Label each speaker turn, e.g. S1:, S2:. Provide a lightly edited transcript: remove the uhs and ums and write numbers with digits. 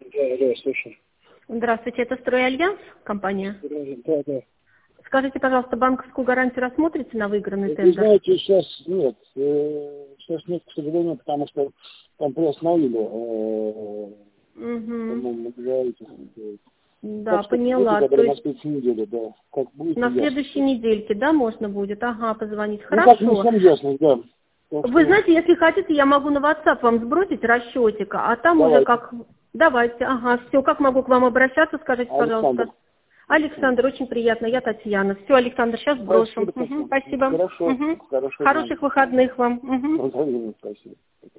S1: Да, слушай.
S2: Здравствуйте, это «Стройальянс» компания?
S1: Да.
S2: Скажите, пожалуйста, банковскую гарантию рассмотрите на выигранный
S1: Вы
S2: тендер?
S1: знаете, сейчас нет. Сейчас нет, к сожалению, потому что там приостановили,
S2: Угу.
S1: по-моему, говорите.
S2: Да,
S1: Так что будьте
S2: поняла.
S1: добры,
S2: То
S1: на
S2: есть
S1: следующей неделе, да. Как будет,
S2: на
S1: ясно.
S2: следующей недельке, да, можно будет? Ага, позвонить.
S1: Ну, как не
S2: Хорошо.
S1: всем ясно, да. Так
S2: Вы
S1: что
S2: знаете, если хотите, я могу на WhatsApp вам сбросить расчетик, а там уже
S1: давайте.
S2: как... Давайте, ага, все. Как могу к вам обращаться, скажите,
S1: Александр.
S2: пожалуйста. Александр, очень приятно, я Татьяна. Все, Александр, сейчас сброшу.
S1: Спасибо,
S2: Угу,
S1: Татьяна.
S2: спасибо.
S1: Хорошо.
S2: Угу.
S1: Хорошего дня.
S2: Хороших выходных вам. Угу.
S1: Взаимно, спасибо.